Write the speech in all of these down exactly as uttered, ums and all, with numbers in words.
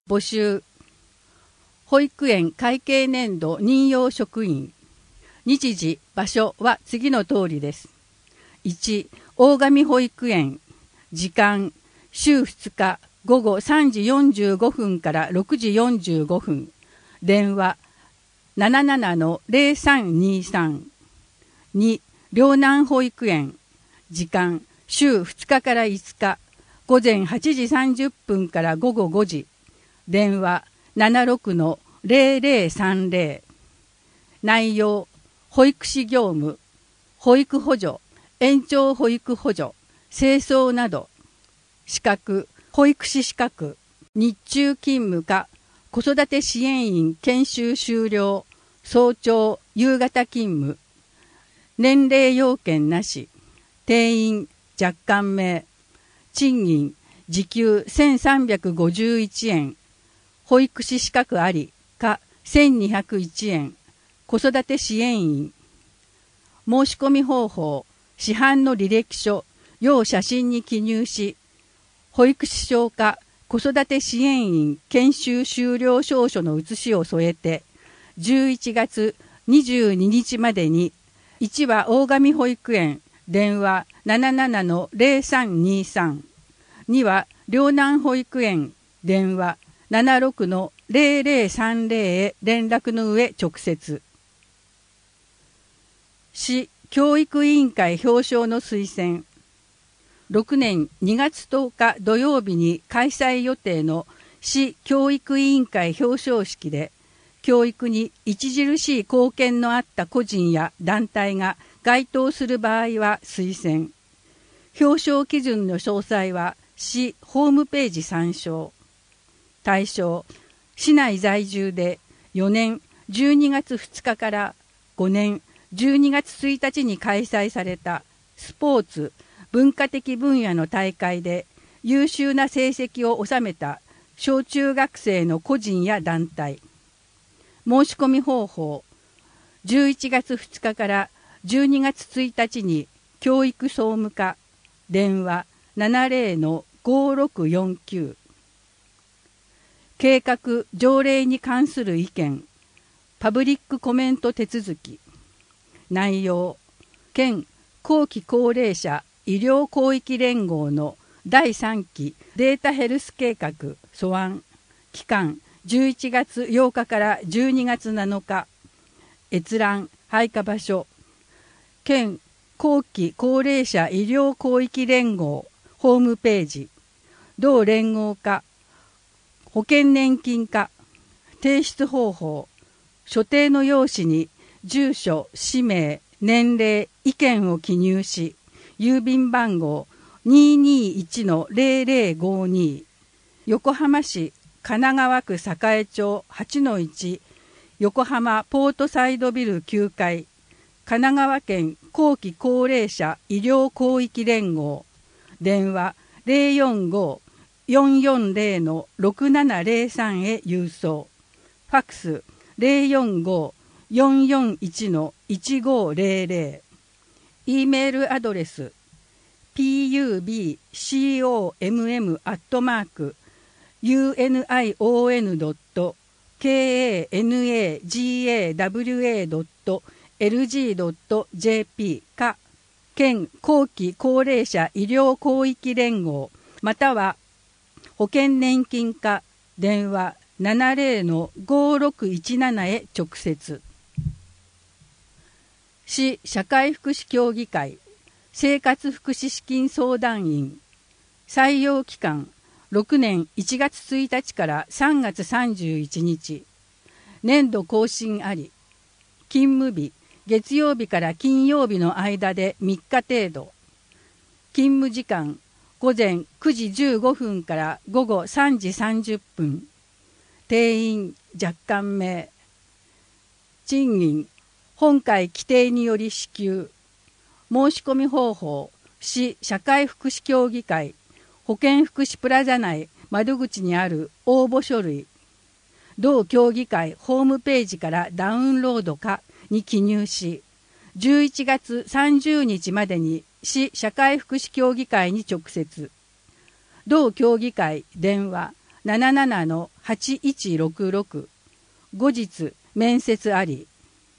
募集。保育園会計年度任用職員。日時、場所は次の通りです。いち、大神保育園。時間、週ふつかごごさんじよんじゅうごふんからろくじよんじゅうごふん。電話 ななななのゼロさんにさん。に、両南保育園。時間、週ふつかからいつか、午前はちじさんじゅっぷんから午後ごじ。電話ななろくのゼロゼロさんゼロ。内容、保育士業務、保育補助、延長保育補助、清掃など。資格、保育士資格、日中勤務か、子育て支援員研修終了、早朝、夕方勤務。年齢要件なし。定員、若干名。賃金、時給せんさんびゃくごじゅういちえん。保育士資格ありかせんにひゃくいちえん。子育て支援員。申し込み方法、市販の履歴書、要写真に記入し、保育士証か子育て支援員研修終了証書の写しを添えて、じゅういちがつにじゅうににちまでに、いちは大神保育園、電話 ななななのゼロさんにさん。には両南保育園、電話ななろくのゼロゼロさんゼロへ連絡の上直接。市教育委員会表彰の推薦。ろくねんにがつとおか土曜日に開催予定の市教育委員会表彰式で、教育に著しい貢献のあった個人や団体が該当する場合は推薦。表彰基準の詳細は市ホームページ参照。対象、市内在住でよねんじゅうにがつふつかからごねんじゅうにがつついたちに開催されたスポーツ・文化的分野の大会で優秀な成績を収めた小中学生の個人や団体。申し込み方法、じゅういちがつふつかからじゅうにがつついたちに教育総務課、電話ななゼロのごろくよんきゅう。計画・条例に関する意見、パブリックコメント手続き。内容、県後期高齢者医療広域連合のだいさんきデータヘルス計画素案。期間じゅういちがつようかからじゅうにがつなのか。閲覧・配下場所、県後期高齢者医療広域連合ホームページ。同連合課、保険年金課。提出方法、所定の用紙に住所、氏名、年齢、意見を記入し、郵便番号 にーにーいちのゼロゼロごに。横浜市神奈川区栄町 はちのいち 横浜ポートサイドビルきゅうかい、神奈川県後期高齢者医療広域連合、電話ゼロよんご よんよんゼロのろくななゼロさんへ郵送。ファックスゼロよんご よんよんいちのいちごゼロゼロ。E メールアドレス ピーユービーシーオーエムエム アットマーク ユーエヌアイオーエヌドットケーエーエヌエージーエーダブリューエードットエルジードットジェーピー か県後期高齢者医療広域連合または保険年金課電話ななゼロのごろくいちななへ直接。市社会福祉協議会生活福祉資金相談員。採用期間ろくねんいちがつついたちからさんがつさんじゅういちにち。年度更新あり。勤務日月曜日から金曜日の間でみっか程度。勤務時間午前くじじゅうごふんから午後さんじさんじゅっぷん。定員若干名。賃金本会規定により支給。申し込み方法、市社会福祉協議会保健福祉プラザ内窓口にある応募書類。同協議会ホームページからダウンロードかに記入し、じゅういちがつさんじゅうにちまでに市社会福祉協議会に直接。同協議会電話ななななのはちいちろくろく、後日面接あり。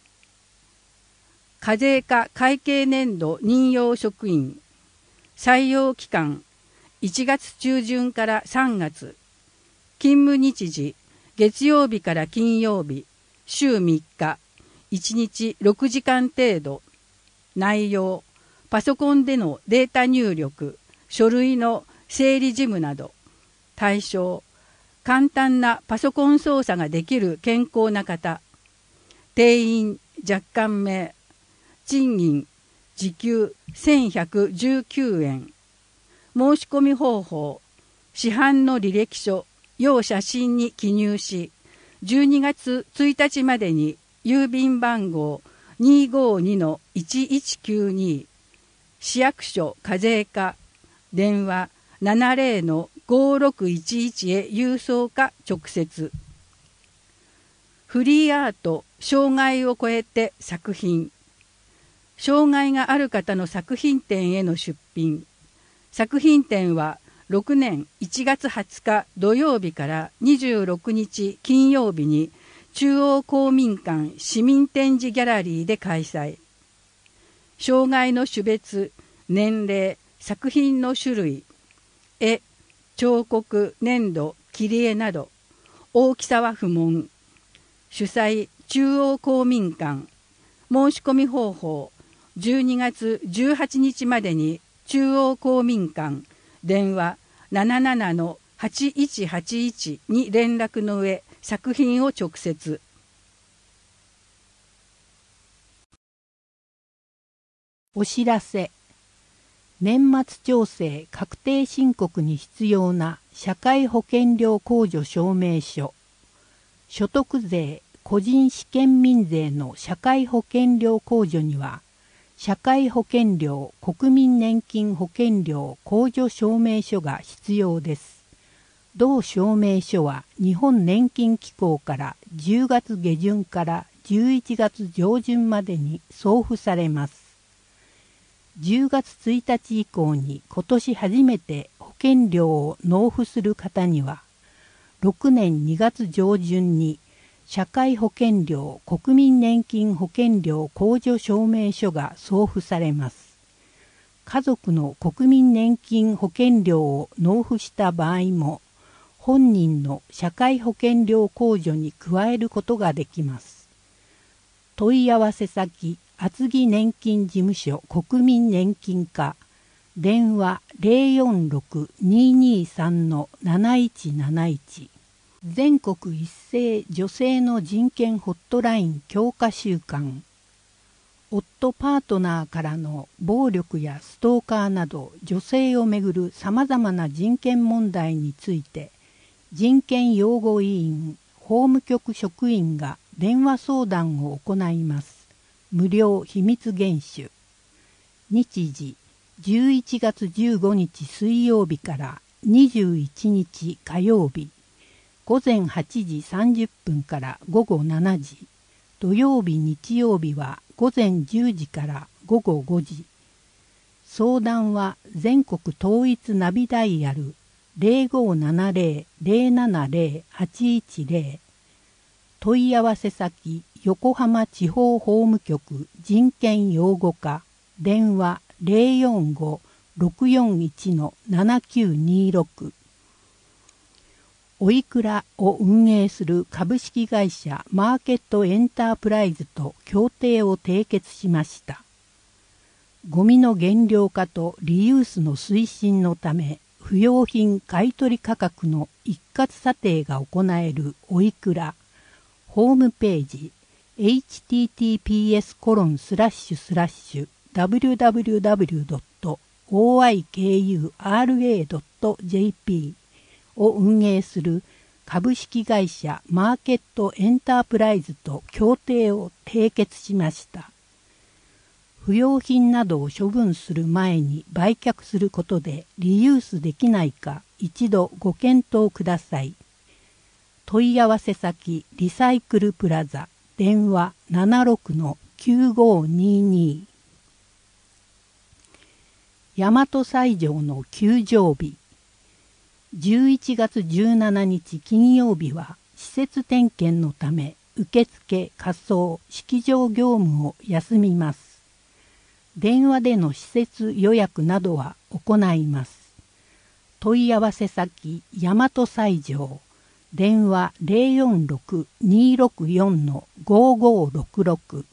課税課会計年度任用職員、採用期間いちがつ中旬からさんがつ、勤務日時月曜日から金曜日、週みっか、いちにちろくじかん程度。内容、パソコンでのデータ入力、書類の整理事務など。対象、簡単なパソコン操作ができる健康な方。定員若干名。賃金時給せんひゃくじゅうきゅうえん。申し込み方法、市販の履歴書、要写真に記入し、じゅうにがつついたちまでに郵便番号 にーごーにのいちいちきゅうに、市役所課税課、電話 ななぜろのごろくいちいち へ郵送か直接。フリーアート、障害を超えて作品。障害がある方の作品展への出品。作品展はろくねんいちがつはつか土曜日からにじゅうろくにち金曜日に中央公民館市民展示ギャラリーで開催。障害の種別、年齢、作品の種類、絵、彫刻、粘土、切り絵など、大きさは不問。主催、中央公民館。申し込み方法、じゅうにがつじゅうはちにちまでに中央公民館、電話 ななななのはちいちはちいち に連絡の上、作品を直接。 お知らせ。年末調整確定申告に必要な社会保険料控除証明書、所得税、個人試験民税の社会保険料控除には、社会保険料、国民年金保険料控除証明書が必要です。同証明書は日本年金機構からじゅうがつげじゅんからじゅういちがつじょうじゅんまでに送付されます。じゅうがつついたち以降に今年初めて保険料を納付する方には、ろくねんにがつじょうじゅんに社会保険料国民年金保険料控除証明書が送付されます。家族の国民年金保険料を納付した場合も、本人の社会保険料控除に加えることができます。問い合わせ先、厚木年金事務所国民年金課、電話 ゼロよんろく にーにーさん のなないちなないち。全国一斉女性の人権ホットライン強化週間。夫パートナーからの暴力やストーカーなど女性をめぐるさまざまな人権問題について、人権擁護委員、法務局職員が電話相談を行います。無料秘密厳守。日時じゅういちがつじゅうごにち水曜日からにじゅういちにち火曜日、ごぜんはちじさんじゅっぷんからごごしちじ、土曜日日曜日はごぜんじゅうじからごごごじ。相談は全国統一ナビダイヤル ゼロごーななゼロ ゼロななゼロ はちいちゼロ。問い合わせ先、横浜地方法務局人権擁護課、電話 ゼロよんご ろくよんいち のななきゅうにろく。おいくらを運営する株式会社マーケットエンタープライズと協定を締結しました。ゴミの減量化とリユースの推進のため、不用品買取価格の一括査定が行えるおいくら。ホームページ エイチティーティーピーエスコロンスラッシュスラッシュダブリューダブリューダブリュードットオーアイケーユーアールエードットジェーピー を運営する株式会社マーケットエンタープライズと協定を締結しました。不用品などを処分する前に売却することでリユースできないか一度ご検討ください。問い合わせ先リサイクルプラザ、電話 ななろくのきゅうごにに。大和西条の休場日。 じゅういちがつじゅうしちにち金曜日は施設点検のため受付、仮装、式場業務を休みます。電話での施設予約などは行います。問い合わせ先大和西条、電話 ゼロよんろく にーろくよん ごーごーろくろく。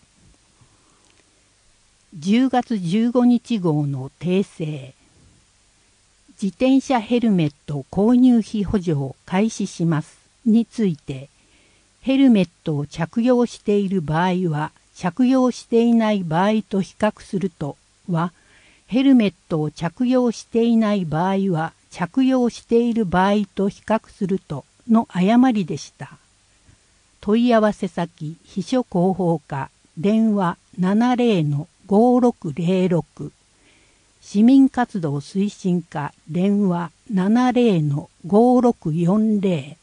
じゅうがつじゅうごにち号の訂正。自転車ヘルメット購入費補助を開始しますについて、ヘルメットを着用している場合は着用していない場合と比較するとは、ヘルメットを着用していない場合は着用している場合と比較するとの誤りでした。問い合わせ先秘書広報課、電話 ななゼロ ごーろくゼロろく。市民活動推進課、電話 ななゼロ ごーろくよんゼロ。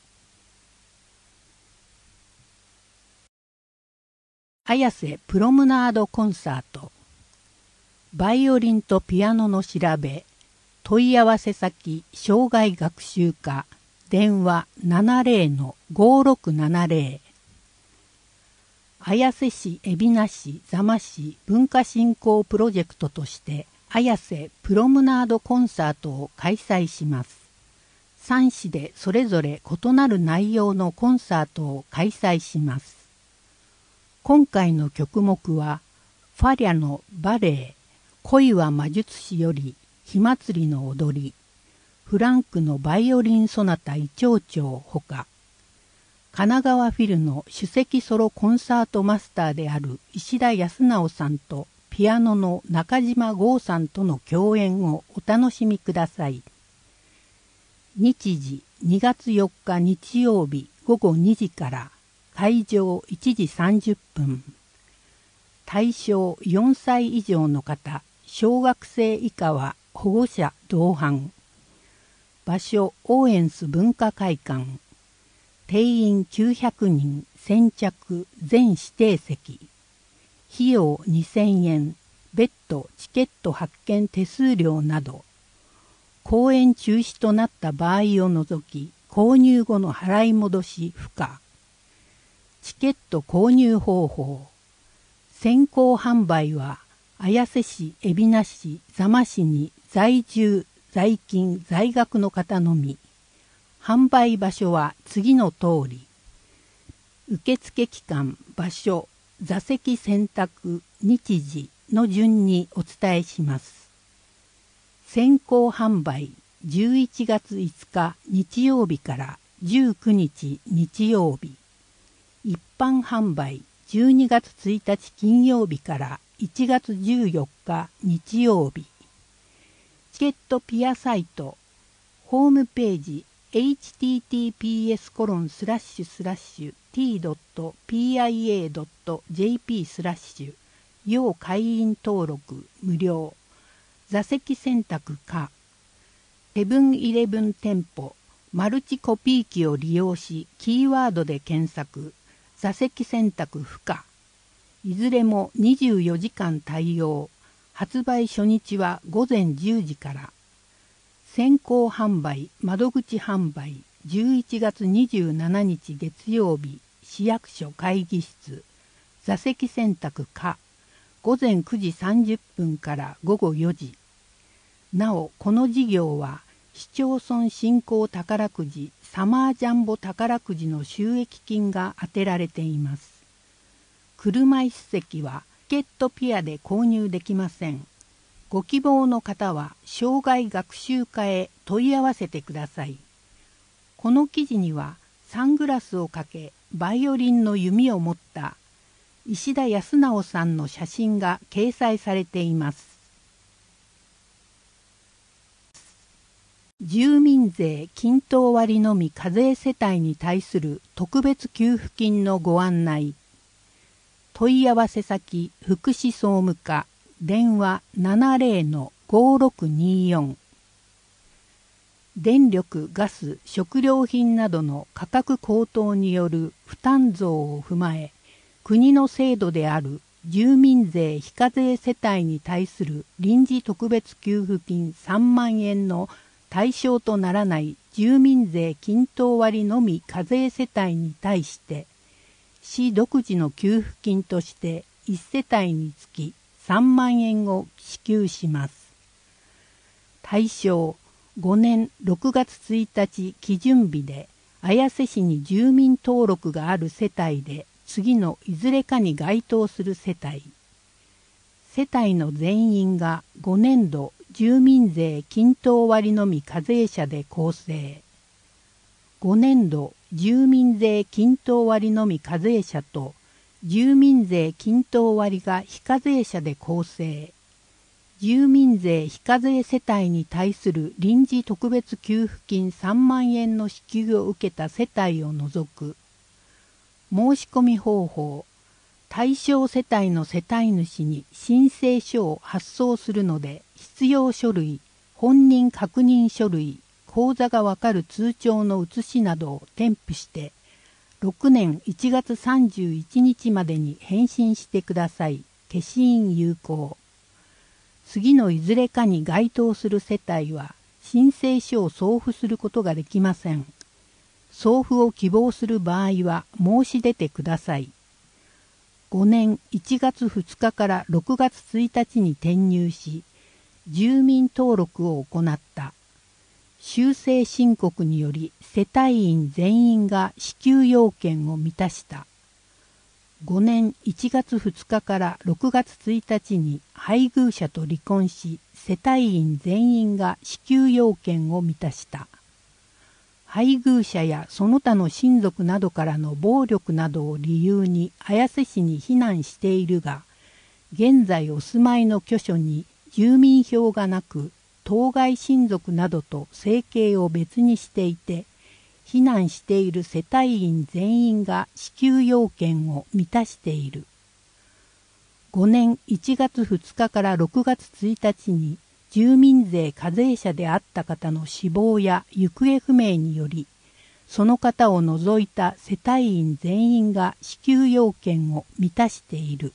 綾瀬プロムナードコンサート。バイオリンとピアノの調べ。問い合わせ先障害学習課、電話 ななゼロ ごーろくななゼロ。綾瀬市、海老名市、座間市文化振興プロジェクトとして綾瀬プロムナードコンサートを開催します。さん市でそれぞれ異なる内容のコンサートを開催します。今回の曲目はファリャのバレエ恋は魔術師より火祭りの踊り、フランクのバイオリンソナタイチョウチョウほか、神奈川フィルの首席ソロコンサートマスターである石田康直さんとピアノの中島剛さんとの共演をお楽しみください。日時にがつよっか日曜日ごごにじから会場いちじさんじゅっぷん。対象よんさい以上の方、小学生以下は保護者同伴。場所オーエンス文化会館。定員きゅうひゃくにん、先着全指定席。費用にせんえん、別途チケット発券手数料など。公演中止となった場合を除き、購入後の払い戻し不可。チケット購入方法。先行販売は、綾瀬市、海老名市、座間市に在住、在勤、在学の方のみ。販売場所は次の通り。受付期間、場所、座席選択、日時の順にお伝えします。先行販売、じゅういちがついつか日曜日からじゅうくにち日曜日。一般販売、じゅうにがつついたち金曜日からいちがつじゅうよっか日曜日。チケットピアサイト、ホームページ、エイチティーティーピーエスコロンスラッシュスラッシュティードットピーアイエードットジェーピースラッシュ要会員登録無料。座席選択可。セブンイレブン店舗マルチコピー機を利用しキーワードで検索。座席選択不可。いずれもにじゅうよじかん対応。発売初日はごぜんじゅうじから。先行販売、窓口販売、じゅういちがつにじゅうしちにち月曜日、市役所会議室、座席選択可、ごぜんくじさんじゅっぷんからごごよじ。なお、この事業は、市町村振興宝くじ、サマージャンボ宝くじの収益金が充てられています。車椅子席は、チケットピアで購入できません。ご希望の方は障害学習課へ問い合わせてください。この記事にはサングラスをかけバイオリンの弓を持った石田康直さんの写真が掲載されています。住民税均等割のみ課税世帯に対する特別給付金のご案内。問い合わせ先福祉総務課電話 ななゼロ ごーろくにーよん。電力・ガス・食料品などの価格高騰による負担増を踏まえ、国の制度である住民税非課税世帯に対する臨時特別給付金さんまんえんの対象とならない住民税均等割のみ課税世帯に対して市独自の給付金としていち世帯につきさんまんえんを支給します。対象ごねんろくがつついたち基準日で綾瀬市に住民登録がある世帯で次のいずれかに該当する世帯。世帯の全員がごねんど住民税均等割のみ課税者で構成。ごねんど住民税均等割のみ課税者と住民税均等割が非課税者で構成。住民税非課税世帯に対する臨時特別給付金さんまんえんの支給を受けた世帯を除く。申し込み方法。対象世帯の世帯主に申請書を発送するので、必要書類、本人確認書類、口座がわかる通帳の写しなどを添付して、ろくねんいちがつさんじゅういちにちまでに返信してください。消印有効。次のいずれかに該当する世帯は、申請書を送付することができません。送付を希望する場合は申し出てください。ごねんいちがつふつかからろくがつついたちに転入し、住民登録を行った。修正申告により世帯員全員が支給要件を満たした。ごねんいちがつふつかからろくがつついたちに配偶者と離婚し、世帯員全員が支給要件を満たした。配偶者やその他の親族などからの暴力などを理由に綾瀬市に避難しているが、現在お住まいの居所に住民票がなく、当該親族などと生計を別にしていて、避難している世帯員全員が支給要件を満たしている。ごねんいちがつふつかからろくがつついたちに、住民税課税者であった方の死亡や行方不明により、その方を除いた世帯員全員が支給要件を満たしている。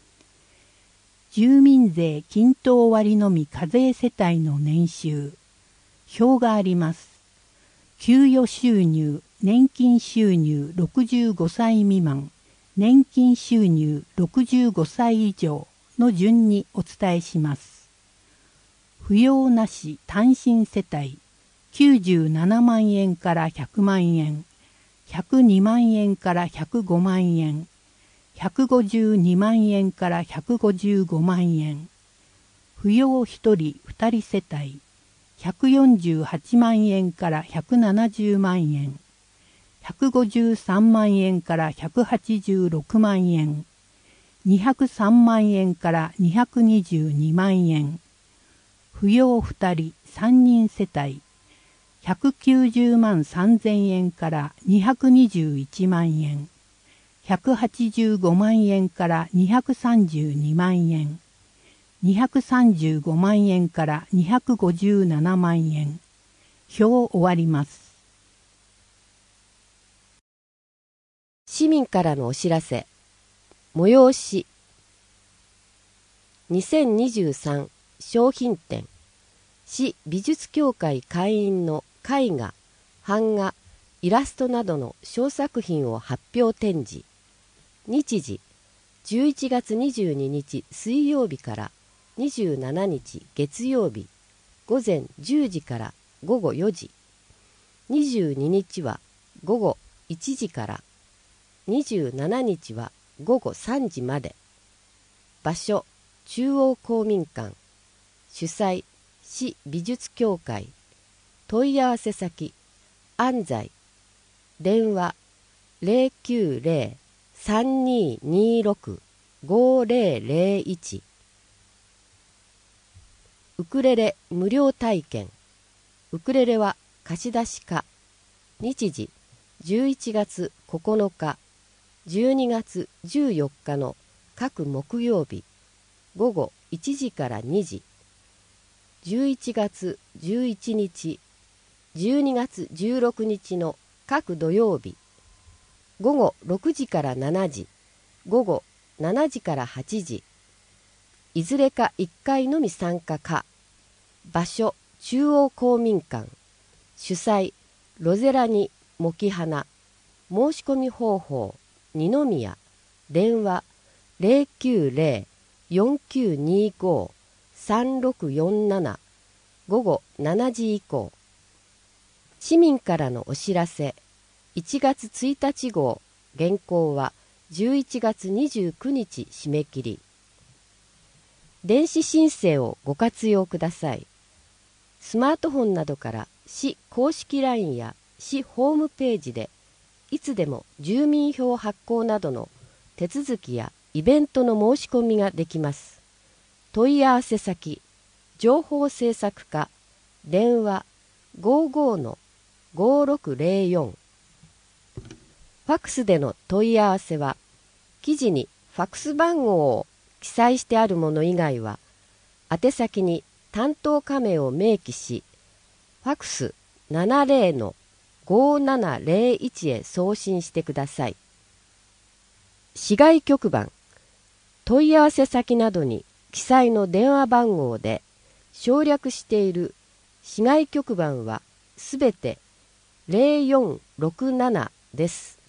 住民税均等割のみ課税世帯の年収。表があります。給与収入、年金収入ろくじゅうごさい未満、年金収入ろくじゅうごさい以上の順にお伝えします。扶養なし単身世帯きゅうじゅうななまんえんからひゃくまんえん、ひゃくにまんえんからひゃくごまんえん、ひゃくごじゅうにまんえんからひゃくごじゅうごまんえん、扶養ひとりふたり世帯ひゃくよんじゅうはちまんえんからひゃくななじゅうまんえん、ひゃくごじゅうさんまんえんからひゃくはちじゅうろくまんえん、にひゃくさんまんえんからにひゃくにじゅうにまんえん、扶養ふたりさんにん世帯ひゃくきゅうじゅうまんさんぜんえんからにひゃくにじゅういちまんえん、ひゃくはちじゅうごまんえんからにひゃくさんじゅうにまんえん、にひゃくさんじゅうごまんえんからにひゃくごじゅうななまんえん。表終わります。 市民からのお知らせ。催し。にせんにじゅうさん商品展。市美術協会会員の絵画、版画、イラストなどの小作品を発表展示。日時じゅういちがつにじゅうににち水曜日からにじゅうしちにち月曜日午前じゅうじからごごよじ。にじゅうににちはごごいちじからにじゅうしちにちはごごさんじまで。場所中央公民館。主催市美術協会。問い合わせ先安西。電話 ゼロきゅうゼロ さんにーにーろく ごゼロゼロいち。ウクレレ無料体験。ウクレレは貸し出し可。日時じゅういちがつここのか、じゅうにがつじゅうよっかの各木曜日ごごいちじからにじ。じゅういちがつじゅういちにち、じゅうにがつじゅうろくにちの各土曜日ごごろくじからしちじ、ごごしちじからはちじ。いずれかいっかいのみ参加可。場所中央公民館。主催ロゼラニモキ花申し込み方法二宮電話 ゼロきゅうゼロ よんきゅうにご さんろくよんなな 午後しちじ以降。市民からのお知らせいちがつついたち号原稿はじゅういちがつにじゅうくにち締め切り。電子申請をご活用ください。スマートフォンなどから市公式 ライン や市ホームページでいつでも住民票発行などの手続きやイベントの申し込みができます。問い合わせ先情報制作課電話 ごじゅうごのごろくゼロよん。ファックスでの問い合わせは記事にファックス番号を記載してあるもの以外は宛先に担当課名を明記しファックスななゼロのごななゼロいちへ送信してください。市外局番問い合わせ先などに記載の電話番号で省略している市外局番はすべてゼロよんろくななです。